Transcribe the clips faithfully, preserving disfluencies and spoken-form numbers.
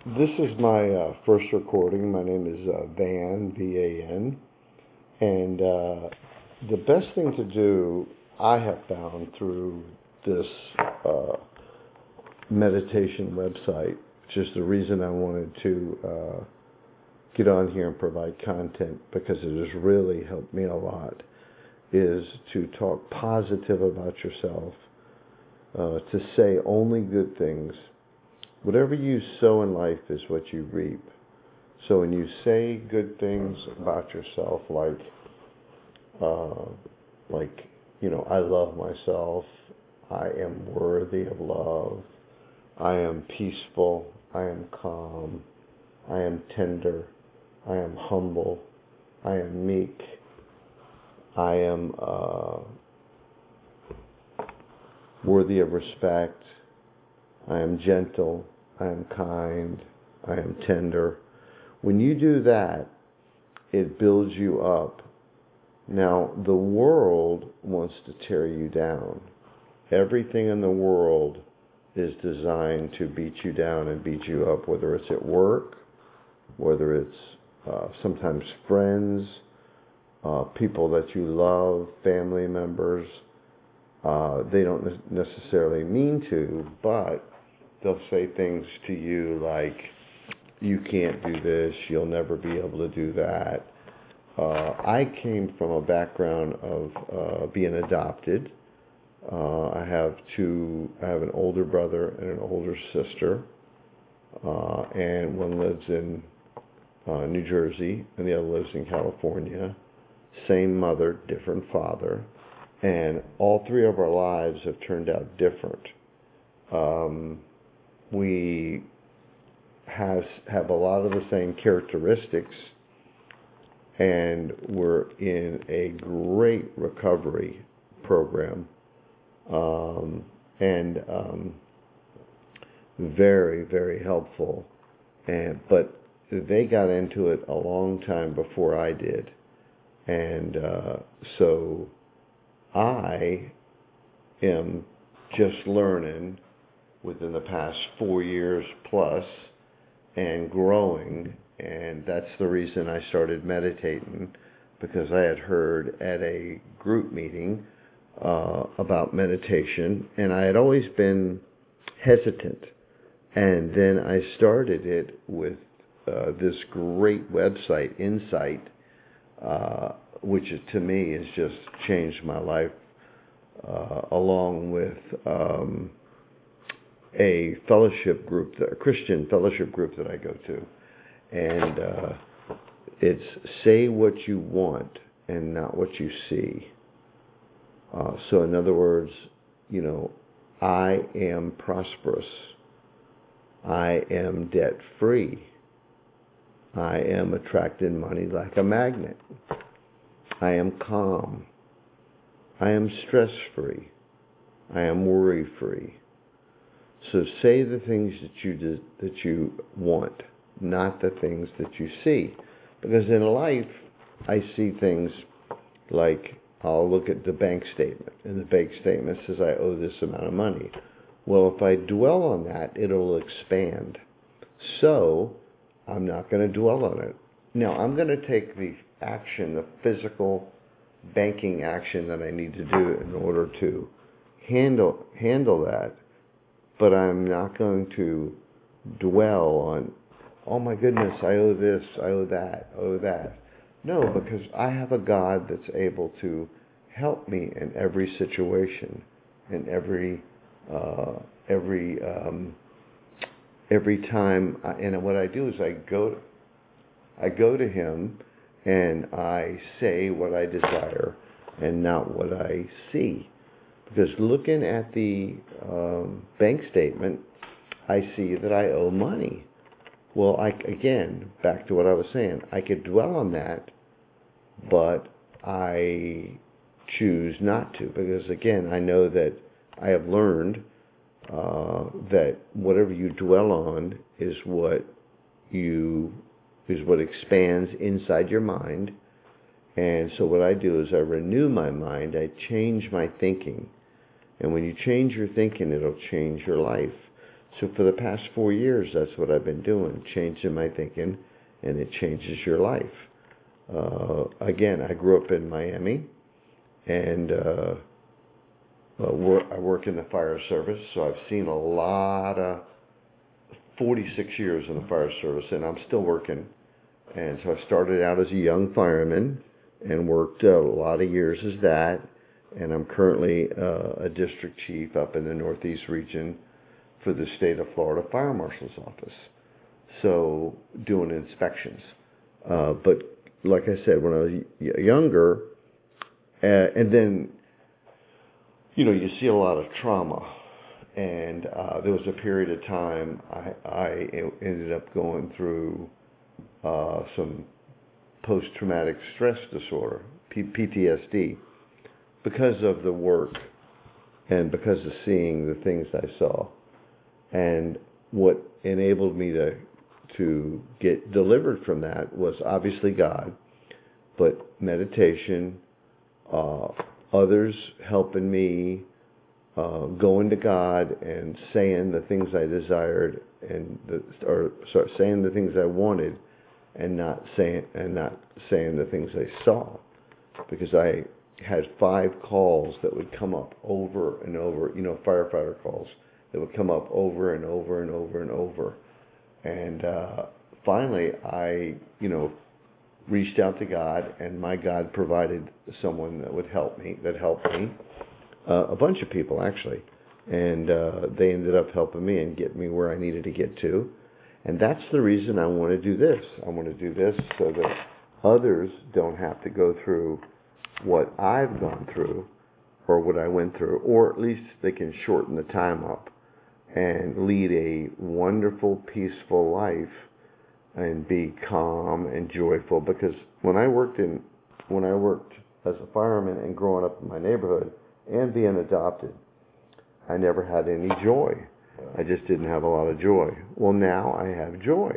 This is my uh, first recording. My name is uh, Van, V A N. And uh, the best thing to do, I have found through this uh, meditation website, which is the reason I wanted to uh, get on here and provide content, because it has really helped me a lot, is to talk positive about yourself, uh, to say only good things. Whatever you sow in life is what you reap. So when you say good things about yourself, like, uh, like, you know, I love myself, I am worthy of love, I am peaceful, I am calm, I am tender, I am humble, I am meek, I am uh, worthy of respect, I am gentle, I am kind, I am tender. When you do that, it builds you up. Now, the world wants to tear you down. Everything in the world is designed to beat you down and beat you up, whether it's at work, whether it's uh, sometimes friends, uh, people that you love, family members. Uh, they don't necessarily mean to, but they'll say things to you like, you can't do this, you'll never be able to do that. Uh, I came from a background of uh, being adopted. Uh, I have two, I have an older brother and an older sister, uh, and one lives in uh, New Jersey and the other lives in California. Same mother, different father, and all three of our lives have turned out different. Um, we has have a lot of the same characteristics, and we're in a great recovery program, um, and um, very, very helpful. And but they got into it a long time before I did, and uh, so I am just learning within the past four years plus and growing, and that's the reason I started meditating, because I had heard at a group meeting uh, about meditation, and I had always been hesitant, and then I started it with uh, this great website, Insight, uh, which is, to me has just changed my life, uh, along with um, a fellowship group, a Christian fellowship group that I go to. And uh, it's say what you want and not what you see. Uh, so in other words, you know, I am prosperous. I am debt-free. I am attracting money like a magnet. I am calm. I am stress-free. I am worry-free. So say the things that you do, that you want, not the things that you see. Because in life, I see things like, I'll look at the bank statement, and the bank statement says I owe this amount of money. Well, if I dwell on that, it'll expand. So I'm not going to dwell on it. Now, I'm going to take the action, the physical banking action that I need to do in order to handle handle that. But I'm not going to dwell on, oh my goodness, I owe this, I owe that, I owe that. No, because I have a God that's able to help me in every situation, in every uh, every um, every time. I, and what I do is I go, I go to Him, and I say what I desire, and not what I see. Because looking at the um, bank statement, I see that I owe money. Well, I, again, back to what I was saying, I could dwell on that, but I choose not to. Because, again, I know that I have learned uh, that whatever you dwell on is what you is what expands inside your mind. And so what I do is I renew my mind, I change my thinking. And when you change your thinking, it'll change your life. So for the past four years, that's what I've been doing, changing my thinking, and it changes your life. Uh, again, I grew up in Miami, and uh, uh, wor- I work in the fire service, so I've seen a lot of forty-six years in the fire service, and I'm still working. And so I started out as a young fireman and worked uh, a lot of years as that, and I'm currently uh, a district chief up in the Northeast region for the state of Florida Fire Marshal's Office, so doing inspections. Uh, but like I said, when I was y- younger, uh, and then, you know, you see a lot of trauma, and uh, there was a period of time I, I ended up going through uh, some post-traumatic stress disorder, P- PTSD, because of the work and because of seeing the things I saw. And what enabled me to to get delivered from that was obviously God, but meditation, uh, others helping me uh, going to God and saying the things I desired, and the, or sorry, saying the things I wanted, and not saying and not saying the things I saw, because I had five calls that would come up over and over, you know, firefighter calls that would come up over and over and over and over. And uh, finally, I, you know, reached out to God, and my God provided someone that would help me, that helped me, uh, a bunch of people actually. And uh, they ended up helping me and getting me where I needed to get to. And that's the reason I want to do this. I want to do this so that others don't have to go through what I've gone through or what I went through, or at least they can shorten the time up and lead a wonderful, peaceful life and be calm and joyful. Because when I worked in, when I worked as a fireman and growing up in my neighborhood and being adopted, I never had any joy. I just didn't have a lot of joy. Well, now I have joy.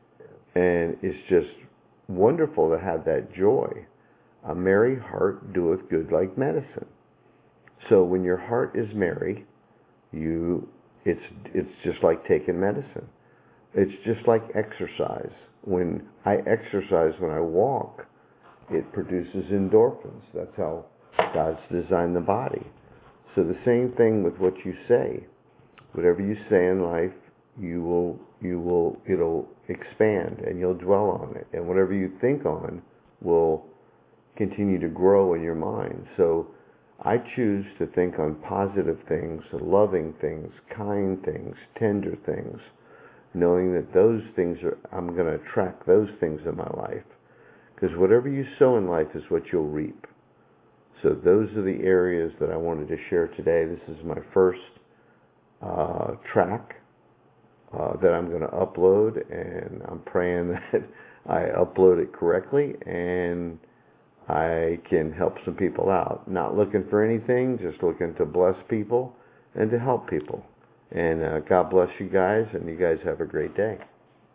And it's just wonderful to have that joy. A merry heart doeth good like medicine. So when your heart is merry, you it's it's just like taking medicine. It's just like exercise. When I exercise, when I walk, it produces endorphins. That's how God's designed the body. So the same thing with what you say. Whatever you say in life, you will you will it'll expand and you'll dwell on it. And whatever you think on will continue to grow in your mind. So I choose to think on positive things, loving things, kind things, tender things, knowing that those things are, I'm going to attract those things in my life. Because whatever you sow in life is what you'll reap. So those are the areas that I wanted to share today. This is my first uh, track uh, that I'm going to upload, and I'm praying that I upload it correctly and I can help some people out. Not looking for anything, just looking to bless people and to help people. And uh, God bless you guys, and you guys have a great day.